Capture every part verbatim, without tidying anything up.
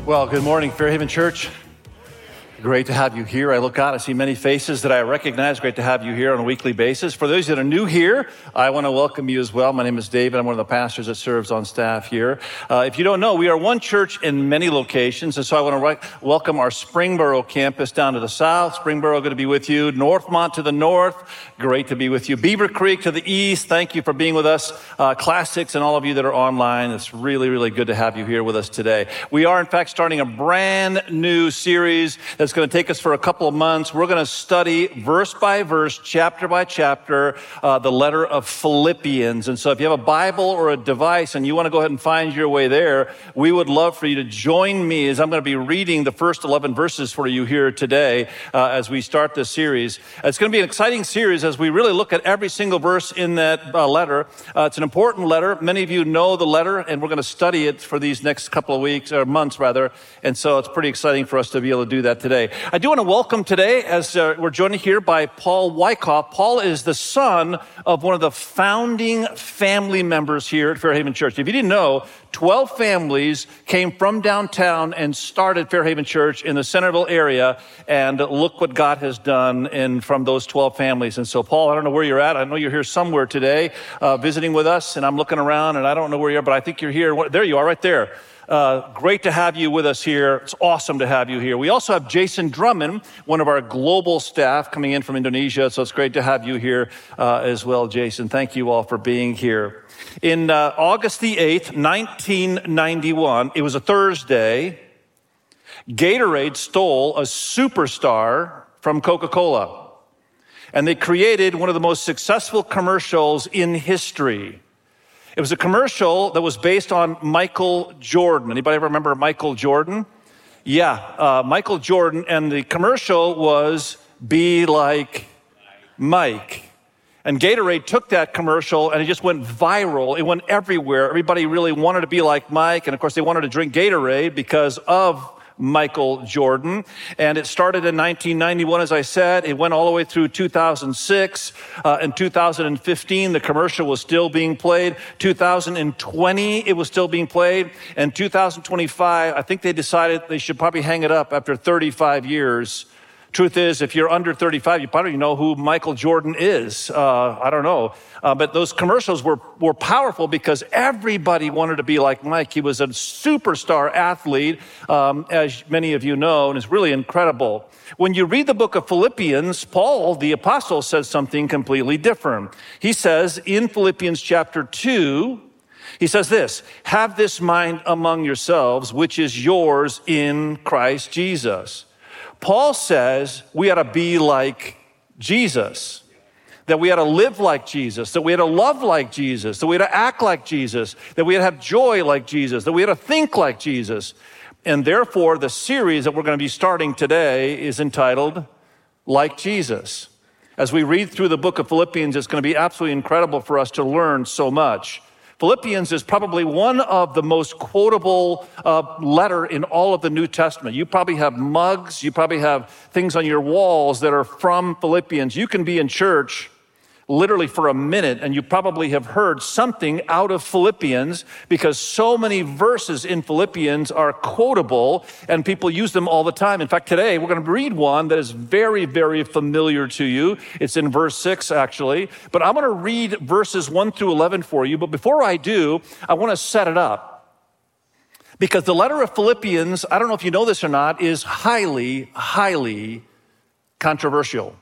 Well, good morning, Fairhaven Church. Great to have you here. I look out, I see many faces that I recognize. Great to have you here on a weekly basis. For those that are new here, I want to welcome you as well. My name is David. I'm one of the pastors that serves on staff here. Uh, if you don't know, we are one church in many locations, and so I want to re- welcome our Springboro campus down to the south. Springboro, good to be with you. Northmont to the north, great to be with you. Beaver Creek to the east, thank you for being with us. Uh, Class six and all of you that are online, it's really, really good to have you here with us today. We are, in fact, starting a brand new series that's going to take us for a couple of months. We're going to study verse by verse, chapter by chapter, uh, the letter of Philippians. And so if you have a Bible or a device and you want to go ahead and find your way there, we would love for you to join me as I'm going to be reading the first eleven verses for you here today uh, as we start this series. It's going to be an exciting series as we really look at every single verse in that uh, letter. Uh, it's an important letter. Many of you know the letter, and we're going to study it for these next couple of weeks, or months rather. And so it's pretty exciting for us to be able to do that today. I do want to welcome today, as uh, we're joined here by Paul Wyckoff. Paul is the son of one of the founding family members here at Fairhaven Church. If you didn't know, twelve families came from downtown and started Fairhaven Church in the Centerville area, and look what God has done in from those twelve families. And so, Paul, I don't know where you're at. I know you're here somewhere today uh, visiting with us, and I'm looking around, and I don't know where you are, but I think you're here. There you are, right there. Uh, great to have you with us here. It's awesome to have you here. We also have Jason Drummond, one of our global staff coming in from Indonesia. So it's great to have you here uh, as well, Jason. Thank you all for being here. In uh, August the eighth, nineteen ninety-one, it was a Thursday, Gatorade stole a superstar from Coca-Cola. And they created one of the most successful commercials in history. It was a commercial that was based on Michael Jordan. Anybody ever remember Michael Jordan? Yeah, uh, Michael Jordan. And the commercial was Be Like Mike. And Gatorade took that commercial and it just went viral. It went everywhere. Everybody really wanted to be like Mike. And of course, they wanted to drink Gatorade because of Michael Jordan. And it started in nineteen ninety-one, as I said. It went all the way through two thousand six. Uh, in two thousand fifteen, the commercial was still being played. two thousand twenty, it was still being played. And two thousand twenty-five, I think they decided they should probably hang it up after thirty-five years. Truth is, if you're under thirty-five, you probably know who Michael Jordan is. Uh, I don't know. Uh, but those commercials were, were powerful because everybody wanted to be like Mike. He was a superstar athlete, um, as many of you know, and it's really incredible. When you read the book of Philippians, Paul, the apostle, says something completely different. He says in Philippians chapter two, he says this, "Have this mind among yourselves, which is yours in Christ Jesus." Paul says we ought to be like Jesus, that we ought to live like Jesus, that we ought to love like Jesus, that we ought to act like Jesus, that we ought to have joy like Jesus, that we ought to think like Jesus. And therefore, the series that we're going to be starting today is entitled Like Jesus. As we read through the book of Philippians, it's going to be absolutely incredible for us to learn so much. Philippians is probably one of the most quotable uh, letter in all of the New Testament. You probably have mugs, you probably have things on your walls that are from Philippians. You can be in church literally for a minute, and you probably have heard something out of Philippians because so many verses in Philippians are quotable, and people use them all the time. In fact, today we're going to read one that is very, very familiar to you. It's in verse six, actually. But I'm going to read verses one through eleven for you. But before I do, I want to set it up. Because the letter of Philippians, I don't know if you know this or not, is highly, highly controversial.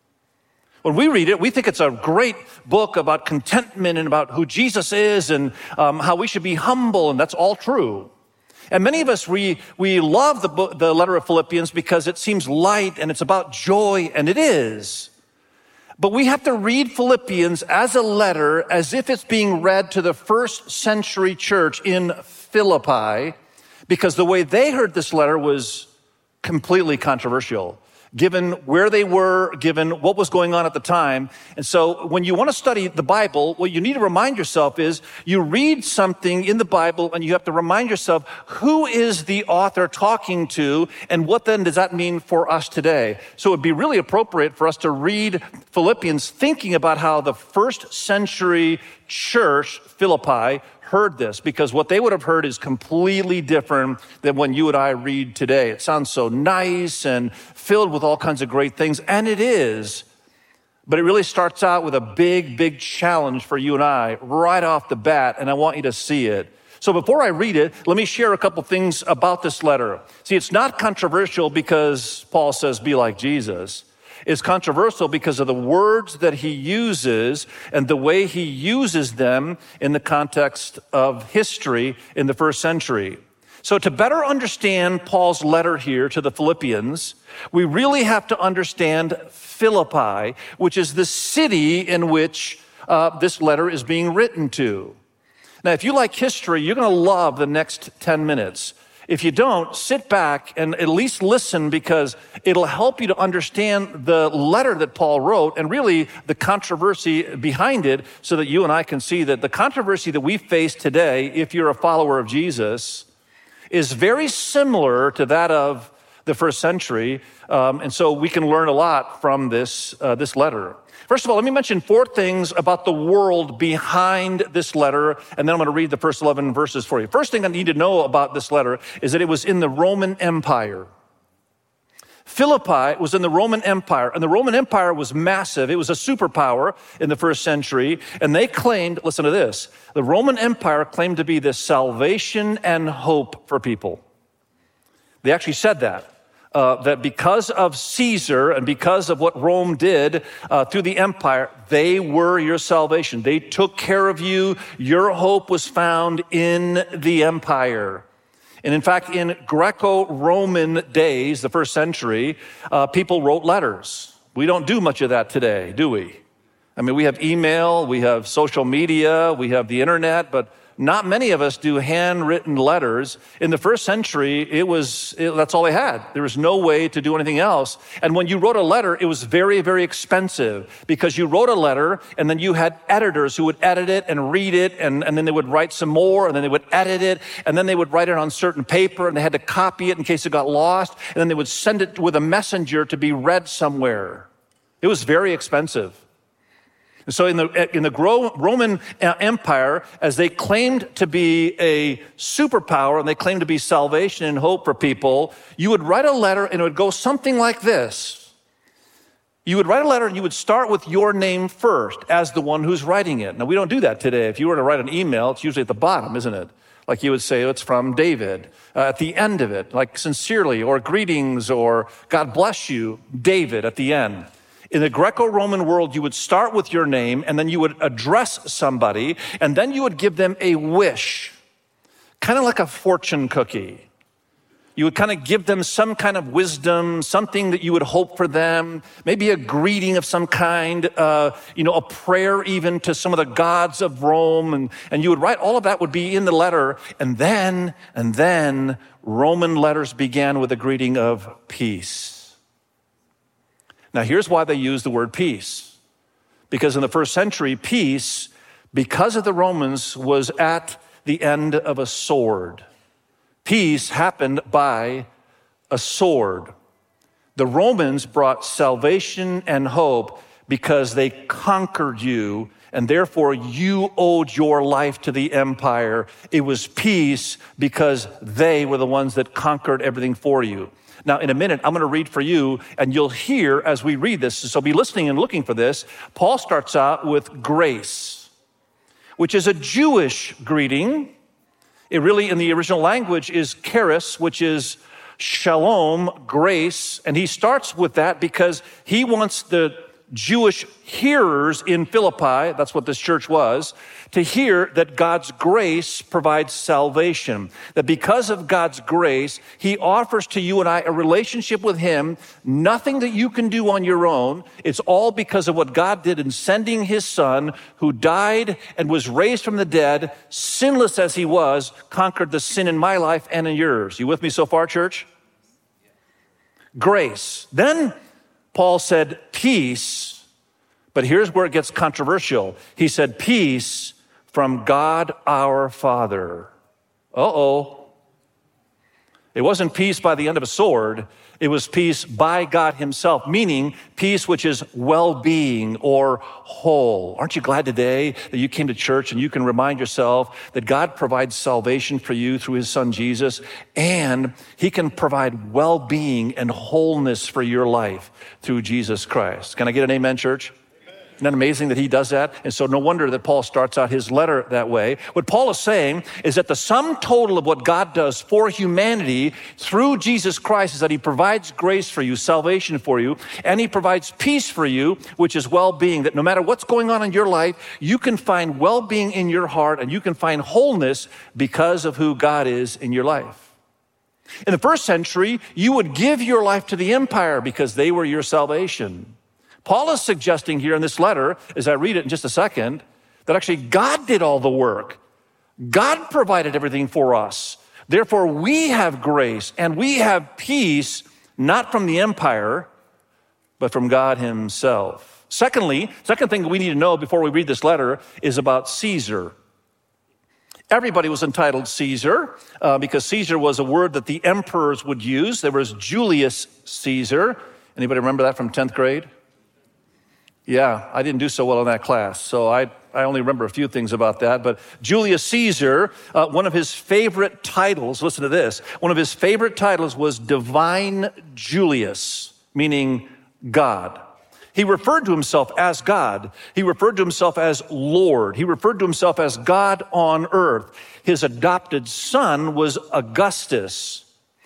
When we read it, we think it's a great book about contentment and about who Jesus is and um, how we should be humble, and that's all true. And many of us, we, we love the, book, the letter of Philippians because it seems light and it's about joy, and it is. But we have to read Philippians as a letter as if it's being read to the first century church in Philippi, because the way they heard this letter was completely controversial, given where they were, given what was going on at the time. And so when you want to study the Bible, what you need to remind yourself is you read something in the Bible and you have to remind yourself, who is the author talking to, and what then does that mean for us today? So it would be really appropriate for us to read Philippians thinking about how the first century church, Philippi, heard this, because what they would have heard is completely different than when you and I read today. It sounds so nice and filled with all kinds of great things, and it is. But it really starts out with a big, big challenge for you and I right off the bat, and I want you to see it. So before I read it, let me share a couple things about this letter. See, it's not controversial because Paul says, be like Jesus. It's controversial because of the words that he uses and the way he uses them in the context of history in the first century. So to better understand Paul's letter here to the Philippians, we really have to understand Philippi, which is the city in which uh, this letter is being written to. Now, if you like history, you're going to love the next ten minutes. If you don't, sit back and at least listen, because it'll help you to understand the letter that Paul wrote and really the controversy behind it, so that you and I can see that the controversy that we face today, if you're a follower of Jesus, is very similar to that of the first century. Um, and so we can learn a lot from this, uh, this letter. First of all, let me mention four things about the world behind this letter, and then I'm going to read the first eleven verses for you. First thing I need to know about this letter is that it was in the Roman Empire. Philippi was in the Roman Empire, and the Roman Empire was massive. It was a superpower in the first century, and they claimed, listen to this, the Roman Empire claimed to be the salvation and hope for people. They actually said that. Uh, that because of Caesar and because of what Rome did uh, through the empire, they were your salvation. They took care of you. Your hope was found in the empire. And in fact, in Greco-Roman days, the first century, uh, people wrote letters. We don't do much of that today, do we? I mean, we have email, we have social media, we have the internet, but not many of us do handwritten letters. In the first century, it was, it, that's all they had. There was no way to do anything else. And when you wrote a letter, it was very, very expensive, because you wrote a letter and then you had editors who would edit it and read it, and, and then they would write some more, and then they would edit it, and then they would write it on certain paper, and they had to copy it in case it got lost, and then they would send it with a messenger to be read somewhere. It was very expensive. So in the in the Roman Empire, as they claimed to be a superpower and they claimed to be salvation and hope for people, you would write a letter and it would go something like this. You would write a letter and you would start with your name first as the one who's writing it. Now, we don't do that today. If you were to write an email, it's usually at the bottom, isn't it? Like you would say, it's from David. Uh, at the end of it, like sincerely, or greetings, or God bless you, David at the end. In the Greco-Roman world, you would start with your name, and then you would address somebody, and then you would give them a wish, kind of like a fortune cookie. You would kind of give them some kind of wisdom, something that you would hope for them, maybe a greeting of some kind, uh, you know, a prayer even to some of the gods of Rome, and, and you would write, all of that would be in the letter, and then, and then Roman letters began with a greeting of peace. Now, here's why they use the word peace. Because in the first century, peace, because of the Romans, was at the end of a sword. Peace happened by a sword. The Romans brought salvation and hope because they conquered you, and therefore you owed your life to the empire. It was peace because they were the ones that conquered everything for you. Now, in a minute, I'm going to read for you, and you'll hear as we read this, so be listening and looking for this. Paul starts out with grace, which is a Jewish greeting. It really, in the original language, is charis, which is shalom, grace. And he starts with that because he wants the Jewish hearers in Philippi, that's what this church was, to hear that God's grace provides salvation. That because of God's grace, he offers to you and I a relationship with him, nothing that you can do on your own. It's all because of what God did in sending his son, who died and was raised from the dead, sinless as he was, conquered the sin in my life and in yours. You with me so far, church? Grace. Then Paul said peace, but here's where it gets controversial. He said peace from God our Father. Uh-oh. It wasn't peace by the end of a sword. It was peace by God himself, meaning peace which is well-being or whole. Aren't you glad today that you came to church and you can remind yourself that God provides salvation for you through his son Jesus, and he can provide well-being and wholeness for your life through Jesus Christ. Can I get an amen, church? Isn't that amazing that he does that? And so no wonder that Paul starts out his letter that way. What Paul is saying is that the sum total of what God does for humanity through Jesus Christ is that he provides grace for you, salvation for you, and he provides peace for you, which is well-being, that no matter what's going on in your life, you can find well-being in your heart and you can find wholeness because of who God is in your life. In the first century, you would give your life to the empire because they were your salvation. Paul is suggesting here in this letter, as I read it in just a second, that actually God did all the work. God provided everything for us. Therefore, we have grace and we have peace, not from the empire, but from God himself. Secondly, second thing we need to know before we read this letter is about Caesar. Everybody was entitled Caesar uh, because Caesar was a word that the emperors would use. There was Julius Caesar. Anybody remember that from tenth grade? Yeah, I didn't do so well in that class, so I, I only remember a few things about that. But Julius Caesar, uh, one of his favorite titles, listen to this, one of his favorite titles was Divine Julius, meaning God. He referred to himself as God. He referred to himself as Lord. He referred to himself as God on earth. His adopted son was Augustus,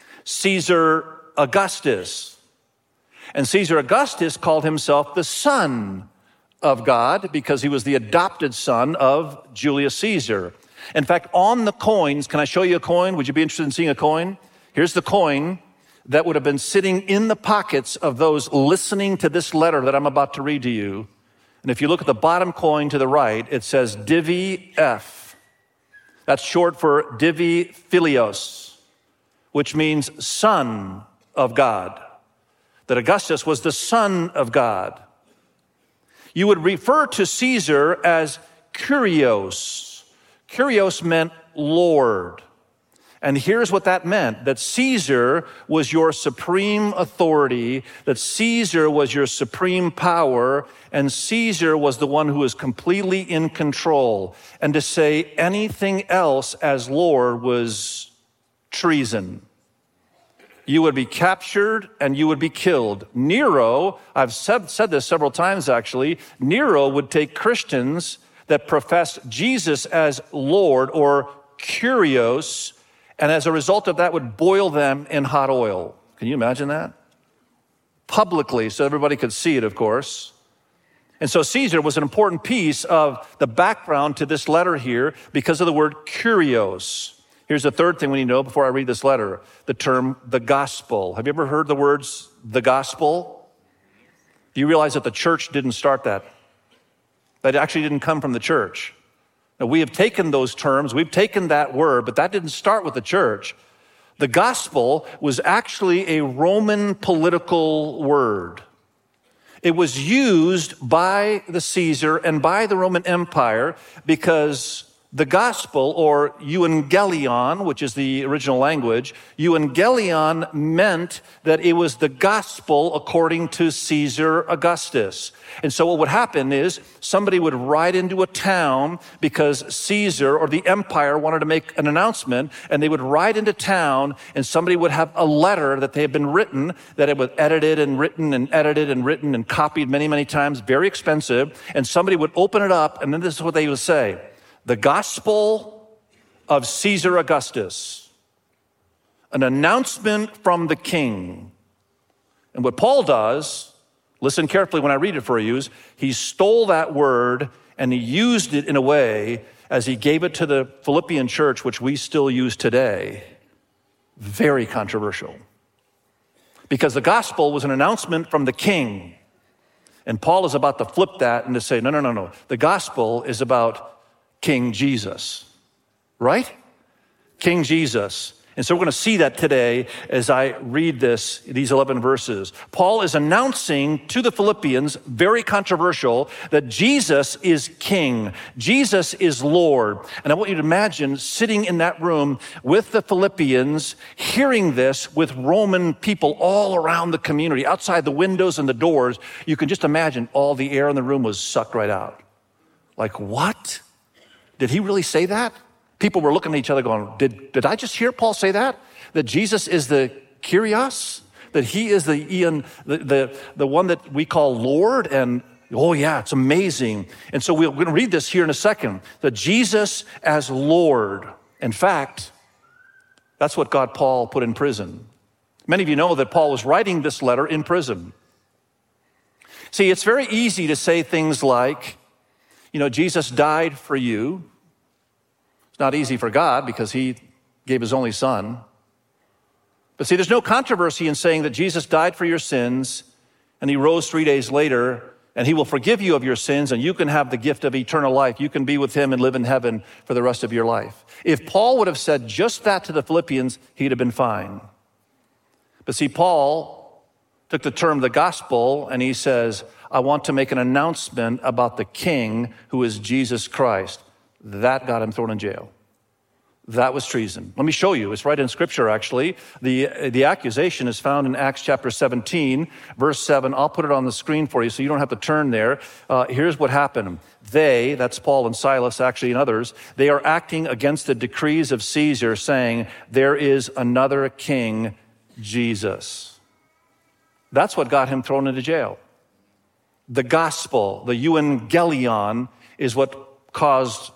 Caesar Augustus. And Caesar Augustus called himself the son of God because he was the adopted son of Julius Caesar. In fact, on the coins, can I show you a coin? Would you be interested in seeing a coin? Here's the coin that would have been sitting in the pockets of those listening to this letter that I'm about to read to you. And if you look at the bottom coin to the right, it says Divi F. That's short for Divi Philios, which means son of God. That Augustus was the son of God. You would refer to Caesar as Kyrios. Kyrios meant Lord. And here's what that meant, that Caesar was your supreme authority, that Caesar was your supreme power, and Caesar was the one who was completely in control. And to say anything else as Lord was treason. You would be captured and you would be killed. Nero, I've said, said this several times actually, Nero would take Christians that professed Jesus as Lord or Kyrios, and as a result of that would boil them in hot oil. Can you imagine that? Publicly, so everybody could see it, of course. And so Caesar was an important piece of the background to this letter here because of the word Kyrios. Here's the third thing we need to know before I read this letter, the term the gospel. Have you ever heard the words the gospel? Do you realize that the church didn't start that? That actually didn't come from the church. Now, we have taken those terms, we've taken that word, but that didn't start with the church. The gospel was actually a Roman political word. It was used by the Caesar and by the Roman Empire because the gospel, or euangelion, which is the original language, euangelion meant that it was the gospel according to Caesar Augustus. And so what would happen is somebody would ride into a town because Caesar or the empire wanted to make an announcement, and they would ride into town and somebody would have a letter that they had been written, that it was edited and written and edited and written and copied many, many times, very expensive, and somebody would open it up, and then this is what they would say. The gospel of Caesar Augustus, an announcement from the king. And what Paul does, listen carefully when I read it for you, is he stole that word and he used it in a way as he gave it to the Philippian church, which we still use today. Very controversial. Because the gospel was an announcement from the king. And Paul is about to flip that and to say, no, no, no, no. The gospel is about King Jesus, right? King Jesus. And so we're going to see that today as I read this, these eleven verses. Paul is announcing to the Philippians, very controversial, that Jesus is King. Jesus is Lord. And I want you to imagine sitting in that room with the Philippians, hearing this with Roman people all around the community, outside the windows and the doors. You can just imagine all the air in the room was sucked right out. Like, what? Did he really say that? People were looking at each other going, did, did I just hear Paul say that? That Jesus is the Kyrios? That he is the Ian, the, the, the one that we call Lord? And oh yeah, it's amazing. And so we're going to read this here in a second. That Jesus as Lord. In fact, that's what got Paul put in prison. Many of you know that Paul was writing this letter in prison. See, it's very easy to say things like, you know, Jesus died for you. It's not easy for God because he gave his only son. But see, there's no controversy in saying that Jesus died for your sins and he rose three days later and he will forgive you of your sins and you can have the gift of eternal life. You can be with him and live in heaven for the rest of your life. If Paul would have said just that to the Philippians, he'd have been fine. But see, Paul took the term the gospel and he says, I want to make an announcement about the King who is Jesus Christ. That got him thrown in jail. That was treason. Let me show you. It's right in Scripture, actually. The, the accusation is found in Acts chapter seventeen, verse seven. I'll put it on the screen for you so you don't have to turn there. Uh, here's what happened. They, that's Paul and Silas, actually, and others, they are acting against the decrees of Caesar, saying, there is another king, Jesus. That's what got him thrown into jail. The gospel, the euangelion, is what caused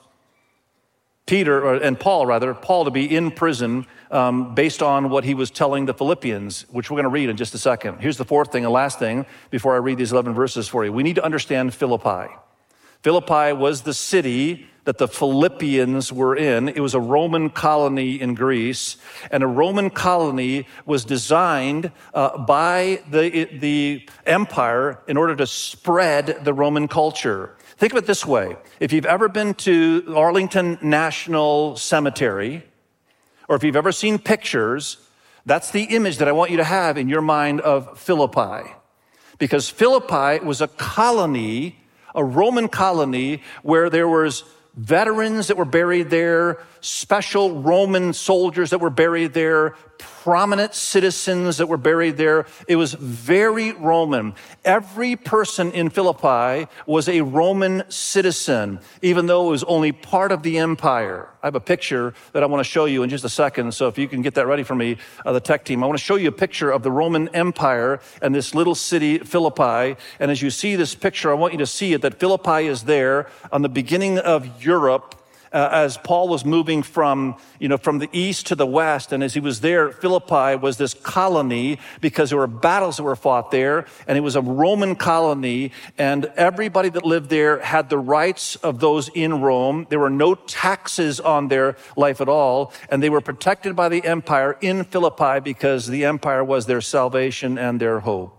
Peter, or, and Paul rather, Paul to be in prison um, based on what he was telling the Philippians, which we're going to read in just a second. Here's the fourth thing and last thing before I read these eleven verses for you. We need to understand Philippi. Philippi was the city that the Philippians were in. It was a Roman colony in Greece, and a Roman colony was designed uh, by the, the empire in order to spread the Roman culture. Think of it this way. If you've ever been to Arlington National Cemetery, or if you've ever seen pictures, that's the image that I want you to have in your mind of Philippi. Because Philippi was a colony, a Roman colony, where there was veterans that were buried there, special Roman soldiers that were buried there, prominent citizens that were buried there. It was very Roman. Every person in Philippi was a Roman citizen, even though it was only part of the empire. I have a picture that I want to show you in just a second, so if you can get that ready for me, uh, the tech team. I want to show you a picture of the Roman Empire and this little city, Philippi. And as you see this picture, I want you to see it, that Philippi is there on the beginning of Europe, Uh, as Paul was moving from, you know, from the east to the west. And as he was there, Philippi was this colony because there were battles that were fought there. And it was a Roman colony. And everybody that lived there had the rights of those in Rome. There were no taxes on their life at all. And they were protected by the empire in Philippi because the empire was their salvation and their hope.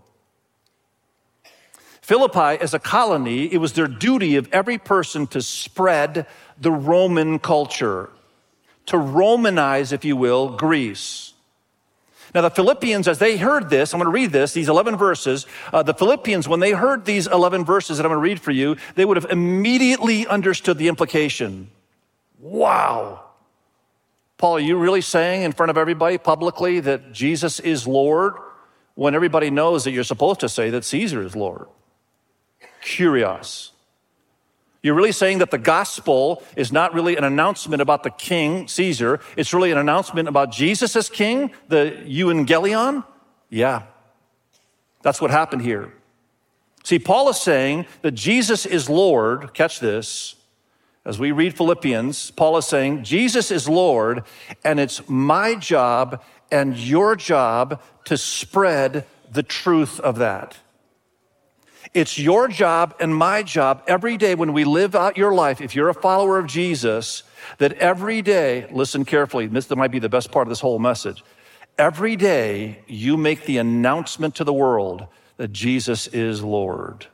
Philippi, as a colony, it was their duty of every person to spread the Roman culture, to Romanize, if you will, Greece. Now, the Philippians, as they heard this, I'm going to read this, these eleven verses, uh, the Philippians, when they heard these eleven verses that I'm going to read for you, they would have immediately understood the implication. Wow. Paul, are you really saying in front of everybody publicly that Jesus is Lord when everybody knows that you're supposed to say that Caesar is Lord? Kyrios. You're really saying that the gospel is not really an announcement about the king, Caesar. It's really an announcement about Jesus as king, the euangelion? Yeah. That's what happened here. See, Paul is saying that Jesus is Lord. Catch this. As we read Philippians, Paul is saying, Jesus is Lord, and it's my job and your job to spread the truth of that. It's your job and my job every day when we live out your life, if you're a follower of Jesus, that every day, listen carefully, this might be the best part of this whole message. Every day you make the announcement to the world that Jesus is Lord.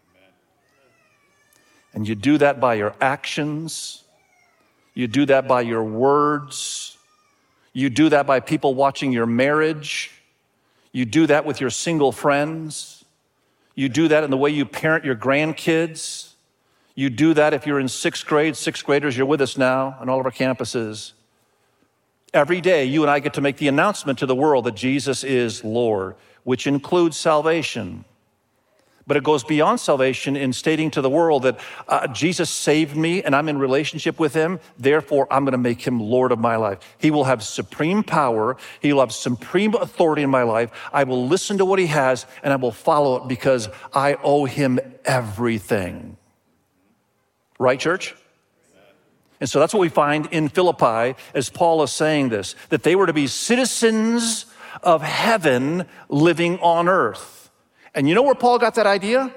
And you do that by your actions. You do that by your words. You do that by people watching your marriage. You do that with your single friends. You do that in the way you parent your grandkids. You do that if you're in sixth grade. Sixth graders, you're with us now on all of our campuses. Every day, you and I get to make the announcement to the world that Jesus is Lord, which includes salvation. But it goes beyond salvation in stating to the world that uh, Jesus saved me and I'm in relationship with him. Therefore, I'm going to make him Lord of my life. He will have supreme power. He will have supreme authority in my life. I will listen to what he has and I will follow it because I owe him everything. Right, church? And so that's what we find in Philippi as Paul is saying this, that they were to be citizens of heaven living on earth. And you know where Paul got that idea?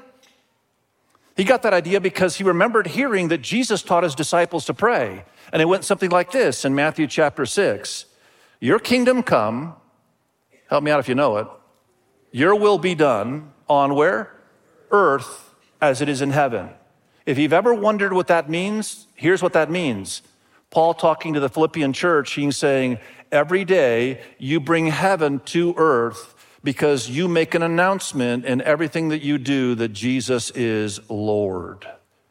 He got that idea because he remembered hearing that Jesus taught his disciples to pray. And it went something like this in Matthew chapter six. Your kingdom come, help me out if you know it, your will be done on where? Earth as it is in heaven. If you've ever wondered what that means, here's what that means. Paul talking to the Philippian church, he's saying, every day you bring heaven to earth because you make an announcement in everything that you do that Jesus is Lord.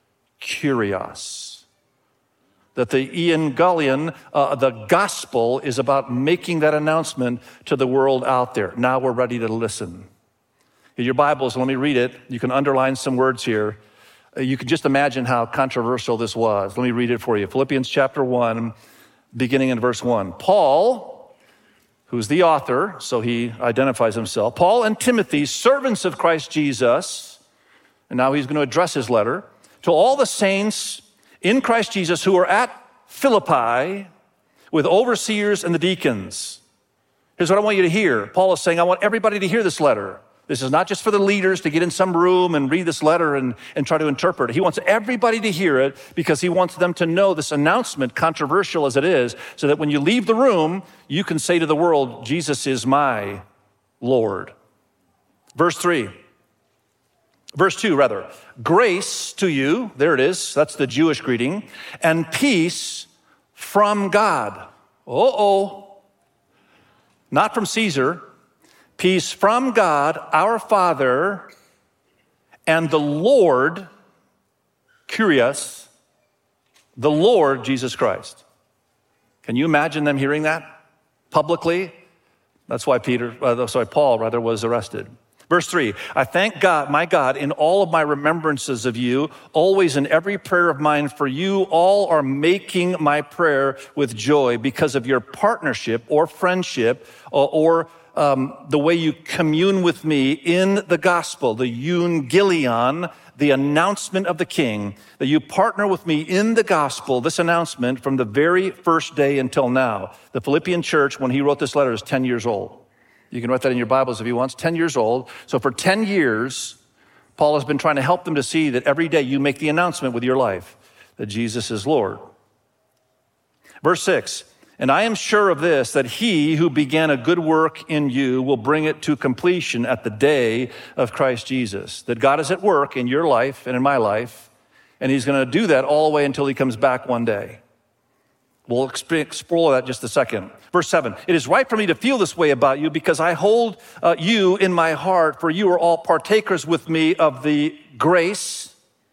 Kyrios. That the evangelion, uh, the gospel, is about making that announcement to the world out there. Now we're ready to listen. In your Bibles, let me read it. You can underline some words here. Uh, you can just imagine how controversial this was. Let me read it for you. Philippians chapter one, beginning in verse one. Paul, who's the author, so he identifies himself. Paul and Timothy, servants of Christ Jesus, and now he's going to address his letter, to all the saints in Christ Jesus who are at Philippi with overseers and the deacons. Here's what I want you to hear. Paul is saying, I want everybody to hear this letter. This is not just for the leaders to get in some room and read this letter and, and try to interpret it. He wants everybody to hear it because he wants them to know this announcement, controversial as it is, so that when you leave the room, you can say to the world, Jesus is my Lord. Verse three, verse two rather, grace to you, there it is, that's the Jewish greeting, and peace from God. Uh-oh, not from Caesar. Peace from God, our Father, and the Lord, Kyrios, the Lord Jesus Christ. Can you imagine them hearing that publicly? That's why Peter, uh, sorry, Paul rather was arrested. Verse three, I thank God, my God, in all of my remembrances of you, always in every prayer of mine for you, all are making my prayer with joy because of your partnership or friendship or, or Um, the way you commune with me in the gospel, the euangelion, the announcement of the King, that you partner with me in the gospel, this announcement from the very first day until now. The Philippian church, when he wrote this letter, is ten years old. You can write that in your Bibles if you want. It's ten years old. So for ten years, Paul has been trying to help them to see that every day you make the announcement with your life that Jesus is Lord. Verse six, and I am sure of this, that he who began a good work in you will bring it to completion at the day of Christ Jesus. That God is at work in your life and in my life, and he's going to do that all the way until he comes back one day. We'll explore that in just a second. Verse seven, it is right for me to feel this way about you because I hold uh, you in my heart, for you are all partakers with me of the grace,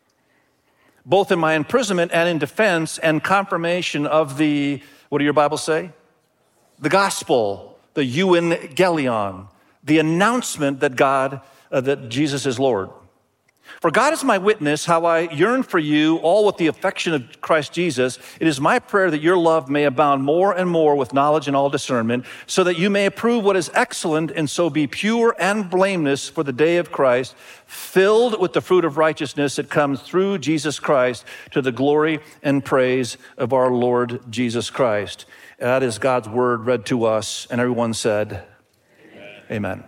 both in my imprisonment and in defense and confirmation of the, what do your Bibles say? The gospel, the euangelion, the announcement that God, uh, that Jesus is Lord. For God is my witness, how I yearn for you, all with the affection of Christ Jesus. It is my prayer that your love may abound more and more with knowledge and all discernment, so that you may approve what is excellent and so be pure and blameless for the day of Christ, filled with the fruit of righteousness that comes through Jesus Christ to the glory and praise of our Lord Jesus Christ. That is God's word read to us, and everyone said, Amen. Amen.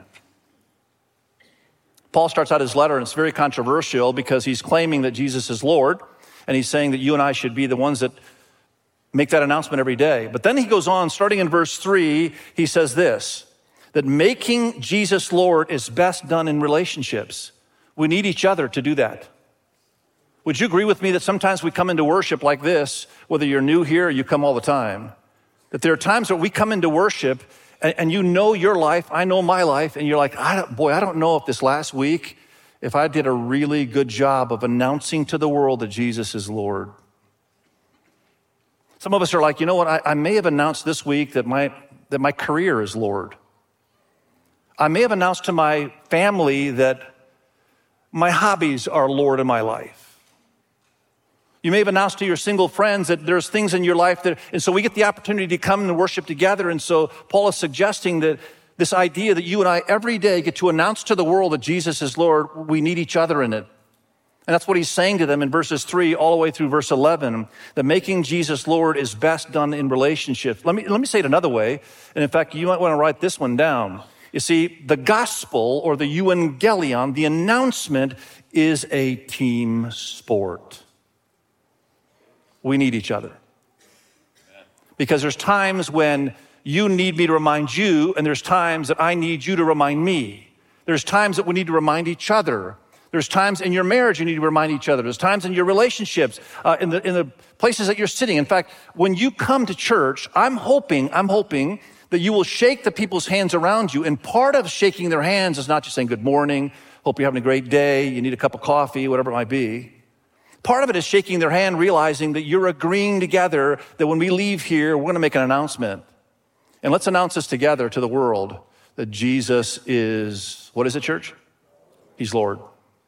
Paul starts out his letter, and it's very controversial because he's claiming that Jesus is Lord, and he's saying that you and I should be the ones that make that announcement every day. But then he goes on, starting in verse three, he says this, that making Jesus Lord is best done in relationships. We need each other to do that. Would you agree with me that sometimes we come into worship like this, whether you're new here or you come all the time? That there are times where we come into worship and, and you know your life, I know my life, and you're like, I don't, boy, I don't know if this last week, if I did a really good job of announcing to the world that Jesus is Lord. Some of us are like, you know what, I, I may have announced this week that my, that my career is Lord. I may have announced to my family that my hobbies are Lord in my life. You may have announced to your single friends that there's things in your life that, and so we get the opportunity to come and worship together. And so Paul is suggesting that this idea that you and I every day get to announce to the world that Jesus is Lord, we need each other in it. And that's what he's saying to them in verses three all the way through verse eleven, that making Jesus Lord is best done in relationships. Let me, let me say it another way. And in fact, you might want to write this one down. You see, the gospel or the euangelion, the announcement, is a team sport. We need each other. Because there's times when you need me to remind you, and there's times that I need you to remind me. There's times that we need to remind each other. There's times in your marriage you need to remind each other. There's times in your relationships, uh, in the in the places that you're sitting. In fact, when you come to church, I'm hoping, I'm hoping that you will shake the people's hands around you. And part of shaking their hands is not just saying good morning, hope you're having a great day, you need a cup of coffee, whatever it might be. Part of it is shaking their hand, realizing that you're agreeing together that when we leave here, we're going to make an announcement. And let's announce this together to the world that Jesus is, what is it, church? He's Lord.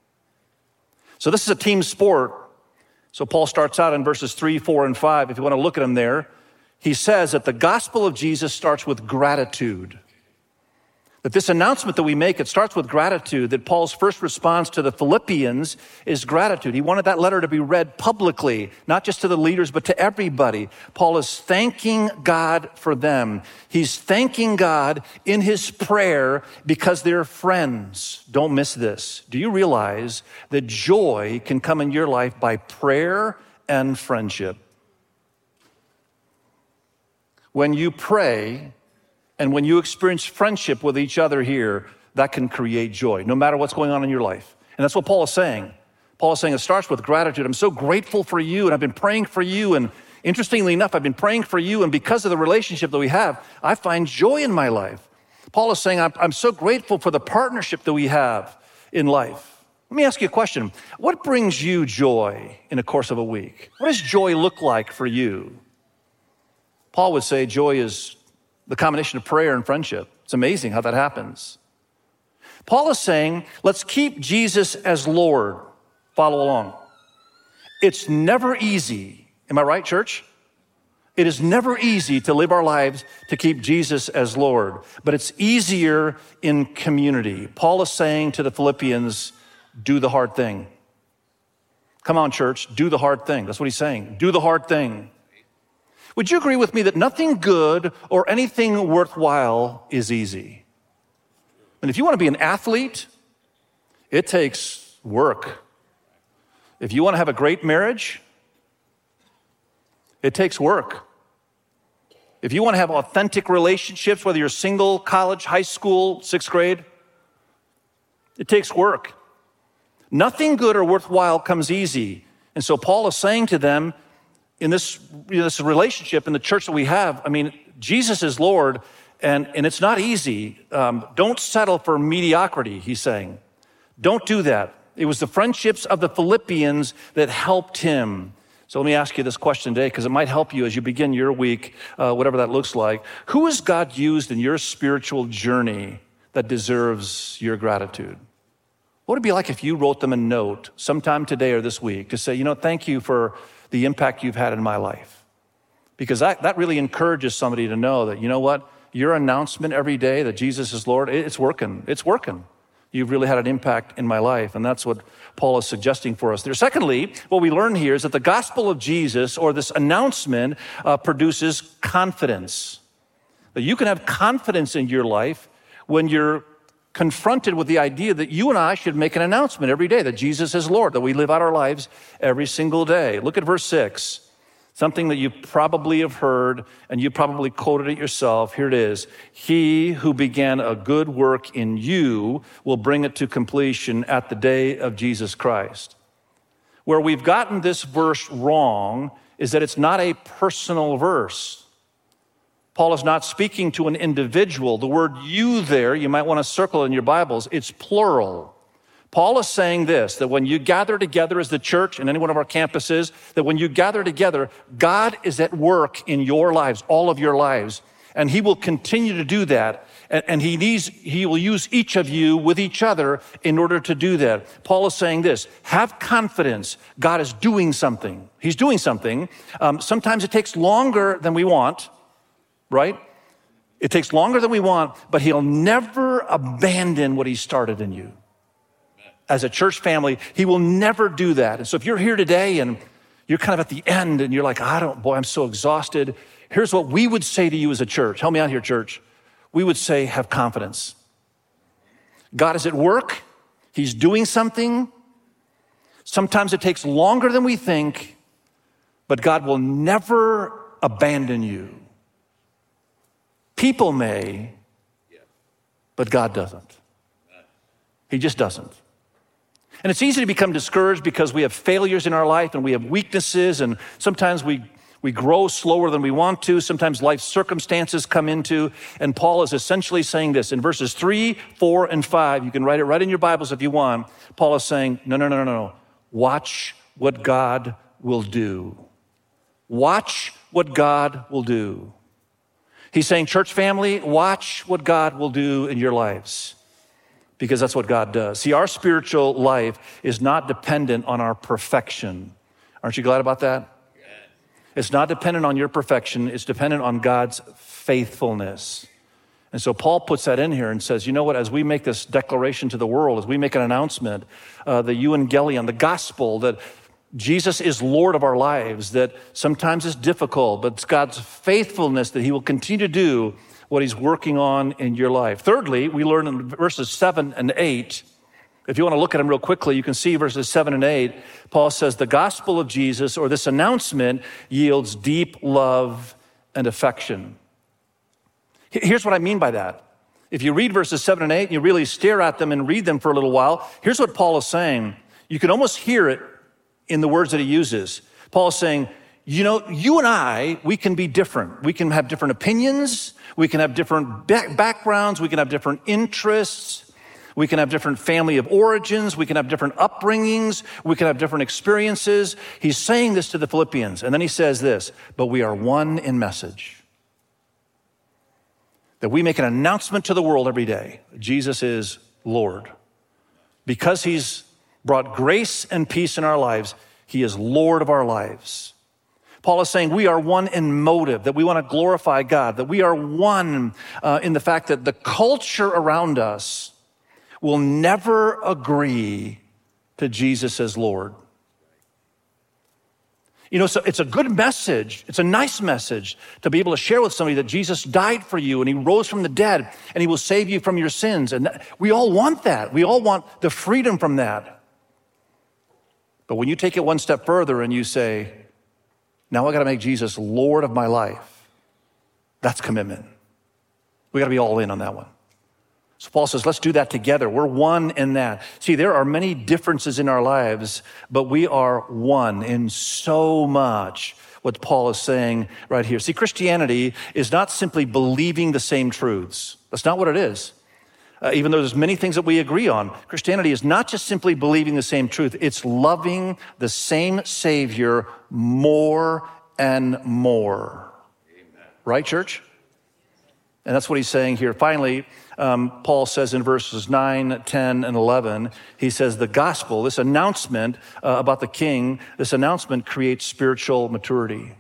So this is a team sport. So Paul starts out in verses three, four, and five. If you want to look at them there, he says that the gospel of Jesus starts with gratitude. That this announcement that we make, it starts with gratitude, that Paul's first response to the Philippians is gratitude. He wanted that letter to be read publicly, not just to the leaders, but to everybody. Paul is thanking God for them. He's thanking God in his prayer because they're friends. Don't miss this. Do you realize that joy can come in your life by prayer and friendship? When you pray, and when you experience friendship with each other here, that can create joy, no matter what's going on in your life. And that's what Paul is saying. Paul is saying it starts with gratitude. I'm so grateful for you, and I've been praying for you. And interestingly enough, I've been praying for you, and because of the relationship that we have, I find joy in my life. Paul is saying, I'm, I'm so grateful for the partnership that we have in life. Let me ask you a question. What brings you joy in the course of a week? What does joy look like for you? Paul would say joy is the combination of prayer and friendship. It's amazing how that happens. Paul is saying, let's keep Jesus as Lord. Follow along. It's never easy. Am I right, church? It is never easy to live our lives to keep Jesus as Lord, but it's easier in community. Paul is saying to the Philippians, do the hard thing. Come on, church, do the hard thing. That's what he's saying. Do the hard thing. Would you agree with me that nothing good or anything worthwhile is easy? And if you want to be an athlete, it takes work. If you want to have a great marriage, it takes work. If you want to have authentic relationships, whether you're single, college, high school, sixth grade, it takes work. Nothing good or worthwhile comes easy. And so Paul is saying to them, in this, you know, this relationship in the church that we have, I mean, Jesus is Lord, and, and it's not easy. Um, don't settle for mediocrity, he's saying. Don't do that. It was the friendships of the Philippians that helped him. So let me ask you this question today, because it might help you as you begin your week, uh, whatever that looks like. Who has God used in your spiritual journey that deserves your gratitude? What would it be like if you wrote them a note sometime today or this week to say, you know, thank you for the impact you've had in my life? Because that, that really encourages somebody to know that, you know what, your announcement every day that Jesus is Lord, it's working, it's working. You've really had an impact in my life, and that's what Paul is suggesting for us there. Secondly, what we learn here is that the gospel of Jesus, or this announcement, uh, produces confidence. That you can have confidence in your life when you're confronted with the idea that you and I should make an announcement every day that Jesus is Lord, that we live out our lives every single day. Look at verse six, something that you probably have heard and you probably quoted it yourself. Here it is. He who began a good work in you will bring it to completion at the day of Jesus Christ. Where we've gotten this verse wrong is that it's not a personal verse. Paul is not speaking to an individual. The word you there, you might want to circle in your Bibles, it's plural. Paul is saying this, that when you gather together as the church in any one of our campuses, that when you gather together, God is at work in your lives, all of your lives, and he will continue to do that. And, and he needs, he will use each of you with each other in order to do that. Paul is saying this, have confidence. God is doing something. He's doing something. Um, sometimes it takes longer than we want, right? It takes longer than we want, but he'll never abandon what he started in you. As a church family, he will never do that. And so if you're here today and you're kind of at the end and you're like, I don't, boy, I'm so exhausted. Here's what we would say to you as a church. Help me out here, church. We would say, have confidence. God is at work. He's doing something. Sometimes it takes longer than we think, but God will never abandon you. People may, but God doesn't. He just doesn't. And it's easy to become discouraged because we have failures in our life and we have weaknesses, and sometimes we, we grow slower than we want to. Sometimes life circumstances come into, and Paul is essentially saying this in verses three, four, and five. You can write it right in your Bibles if you want. Paul is saying, no, no, no, no, no. Watch what God will do. Watch what God will do. He's saying, church family, watch what God will do in your lives. Because that's what God does. See, our spiritual life is not dependent on our perfection. Aren't you glad about that? It's not dependent on your perfection. It's dependent on God's faithfulness. And so Paul puts that in here and says, you know what, as we make this declaration to the world, as we make an announcement, uh, the euangelion, the gospel, that Jesus is Lord of our lives, that sometimes it's difficult, but it's God's faithfulness that he will continue to do what he's working on in your life. Thirdly, we learn in verses seven and eight, if you want to look at them real quickly, you can see verses seven and eight, Paul says, the gospel of Jesus, or this announcement, yields deep love and affection. Here's what I mean by that. If you read verses seven and eight, and you really stare at them and read them for a little while, here's what Paul is saying. You can almost hear it in the words that he uses. Paul is saying, you know, you and I, we can be different. We can have different opinions. We can have different backgrounds. We can have different interests. We can have different family of origins. We can have different upbringings. We can have different experiences. He's saying this to the Philippians. And then he says this, but we are one in message. That we make an announcement to the world every day. Jesus is Lord. Because he's brought grace and peace in our lives, he is Lord of our lives. Paul is saying we are one in motive, that we want to glorify God, that we are one uh, in the fact that the culture around us will never agree to Jesus as Lord. You know, so it's a good message. It's a nice message to be able to share with somebody that Jesus died for you and he rose from the dead and he will save you from your sins. And that, we all want that. We all want the freedom from that. But when you take it one step further and you say, now I got to make Jesus Lord of my life, that's commitment. We got to be all in on that one. So Paul says, let's do that together. We're one in that. See, there are many differences in our lives, but we are one in so much, what Paul is saying right here. See, Christianity is not simply believing the same truths. That's not what it is. Uh, even though there's many things that we agree on, Christianity is not just simply believing the same truth. It's loving the same Savior more and more. Amen. Right, church? And that's what he's saying here. Finally, um, Paul says in verses nine, ten, and eleven, he says the gospel, this announcement uh, about the king, this announcement creates spiritual maturity.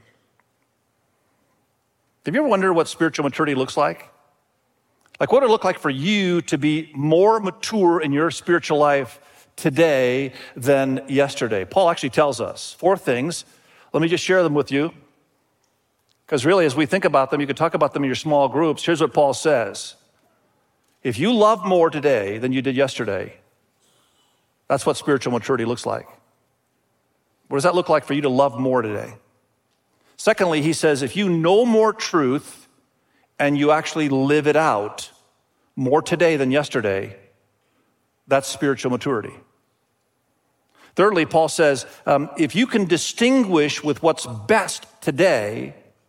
Have you ever wondered what spiritual maturity looks like? Like what would it look like for you to be more mature in your spiritual life today than yesterday? Paul actually tells us four things. Let me just share them with you. Because really, as we think about them, you could talk about them in your small groups. Here's what Paul says. If you love more today than you did yesterday, that's what spiritual maturity looks like. What does that look like for you to love more today? Secondly, he says, if you know more truth and you actually live it out more today than yesterday, that's spiritual maturity. Thirdly, Paul says, um, if you can distinguish with what's best today,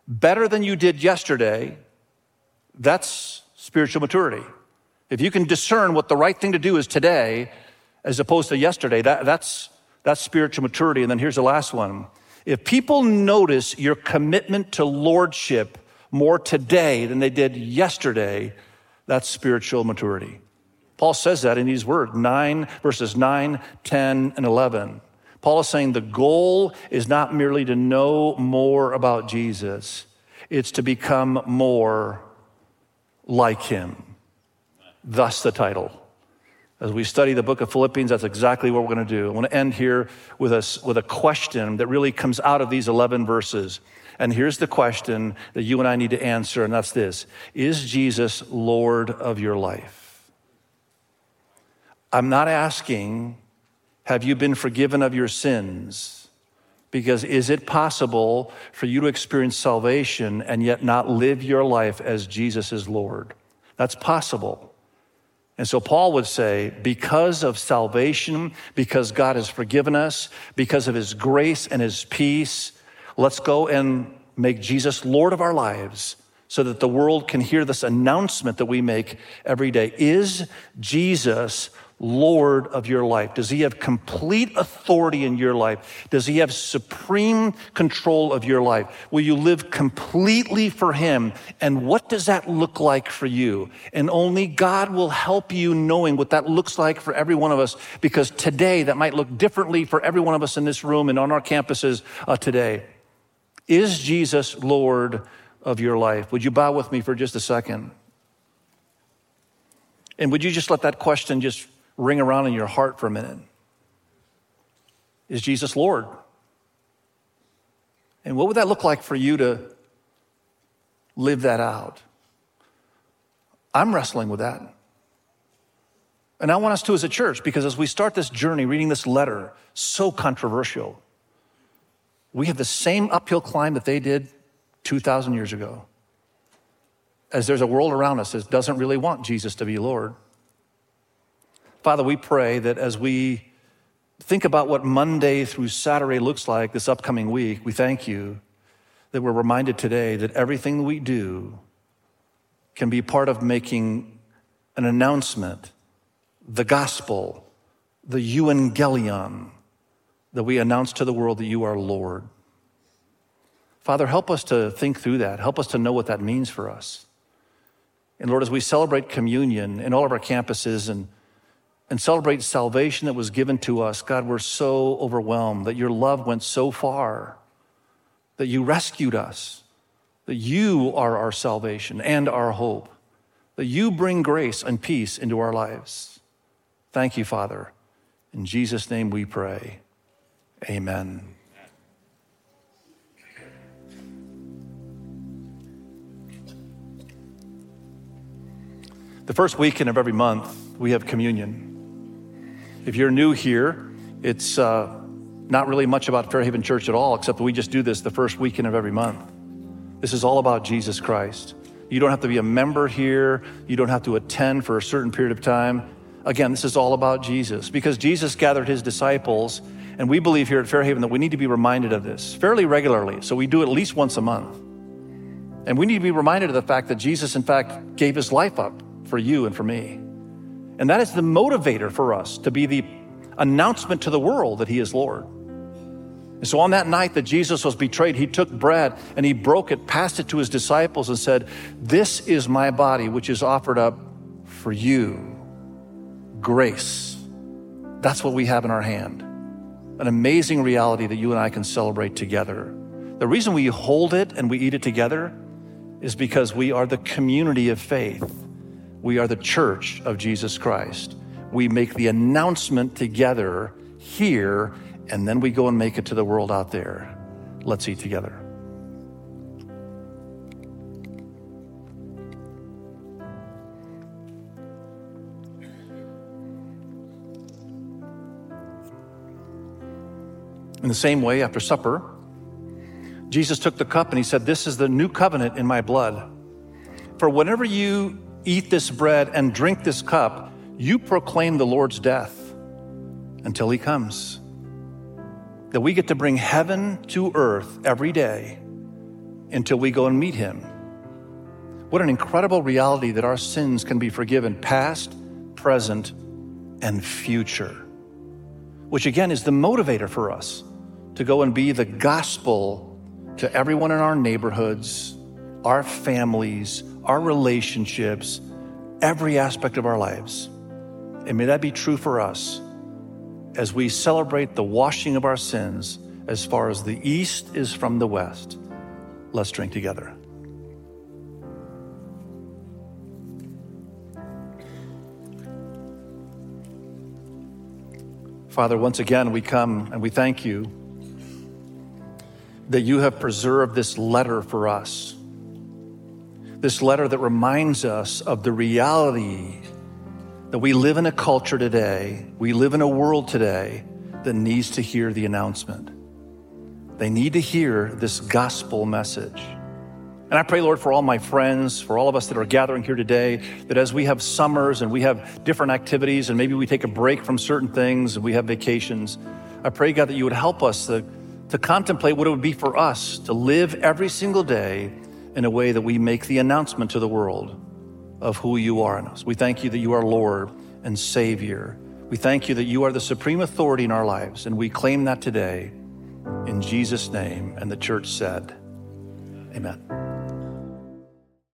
better than you did yesterday, that's spiritual maturity. If you can discern what the right thing to do is today as opposed to yesterday, that, that's, that's spiritual maturity. And then here's the last one. If people notice your commitment to lordship more today than they did yesterday, that's spiritual maturity. Paul says that in these words, nine, verses nine, ten, and eleven. Paul is saying the goal is not merely to know more about Jesus, it's to become more like him. Thus the title. As we study the book of Philippians, that's exactly what we're going to do. I want to end here with a, with a question that really comes out of these eleven verses. And here's the question that you and I need to answer, and that's this. Is Jesus Lord of your life? I'm not asking, have you been forgiven of your sins? Because is it possible for you to experience salvation and yet not live your life as Jesus is Lord? That's possible. And so Paul would say, because of salvation, because God has forgiven us, because of his grace and his peace, let's go and make Jesus Lord of our lives so that the world can hear this announcement that we make every day. Is Jesus Lord of your life? Does he have complete authority in your life? Does he have supreme control of your life? Will you live completely for him? And what does that look like for you? And only God will help you knowing what that looks like for every one of us, because today that might look differently for every one of us in this room and on our campuses uh, today. Is Jesus Lord of your life? Would you bow with me for just a second? And would you just let that question just ring around in your heart for a minute? Is Jesus Lord? And what would that look like for you to live that out? I'm wrestling with that. And I want us to as a church, because as we start this journey, reading this letter, so controversial, we have the same uphill climb that they did two thousand years ago. As there's a world around us that doesn't really want Jesus to be Lord. Father, we pray that as we think about what Monday through Saturday looks like this upcoming week, we thank you that we're reminded today that everything we do can be part of making an announcement, the gospel, the euangelion, that we announce to the world that you are Lord. Father, help us to think through that. Help us to know what that means for us. And Lord, as we celebrate communion in all of our campuses and and celebrate salvation that was given to us, God, we're so overwhelmed that your love went so far, that you rescued us, that you are our salvation and our hope, that you bring grace and peace into our lives. Thank you, Father. In Jesus' name we pray. Amen. The first weekend of every month, we have communion. If you're new here, it's uh, not really much about Fairhaven Church at all, except that we just do this the first weekend of every month. This is all about Jesus Christ. You don't have to be a member here. You don't have to attend for a certain period of time. Again, this is all about Jesus, because Jesus gathered his disciples, and we believe here at Fairhaven that we need to be reminded of this fairly regularly. So we do it at least once a month. And we need to be reminded of the fact that Jesus, in fact, gave his life up for you and for me. And that is the motivator for us to be the announcement to the world that he is Lord. And so on that night that Jesus was betrayed, he took bread and he broke it, passed it to his disciples and said, "This is my body, which is offered up for you." Grace. That's what we have in our hand. An amazing reality that you and I can celebrate together. The reason we hold it and we eat it together is because we are the community of faith. We are the church of Jesus Christ. We make the announcement together here, and then we go and make it to the world out there. Let's eat together. In the same way, after supper, Jesus took the cup and he said, "This is the new covenant in my blood. For whenever you eat this bread and drink this cup, you proclaim the Lord's death until he comes." That we get to bring heaven to earth every day until we go and meet him. What an incredible reality that our sins can be forgiven, past, present, and future, which again is the motivator for us to go and be the gospel to everyone in our neighborhoods, our families, our relationships, every aspect of our lives. And may that be true for us as we celebrate the washing of our sins as far as the east is from the west. Let's drink together. Father, once again, we come and we thank you that you have preserved this letter for us. This letter that reminds us of the reality that we live in a culture today, we live in a world today that needs to hear the announcement. They need to hear this gospel message. And I pray, Lord, for all my friends, for all of us that are gathering here today, that as we have summers and we have different activities and maybe we take a break from certain things and we have vacations, I pray, God, that you would help us to, to contemplate what it would be for us to live every single day in a way that we make the announcement to the world of who you are in us. We thank you that you are Lord and Savior. We thank you that you are the supreme authority in our lives, and we claim that today in Jesus' name. And the church said, amen.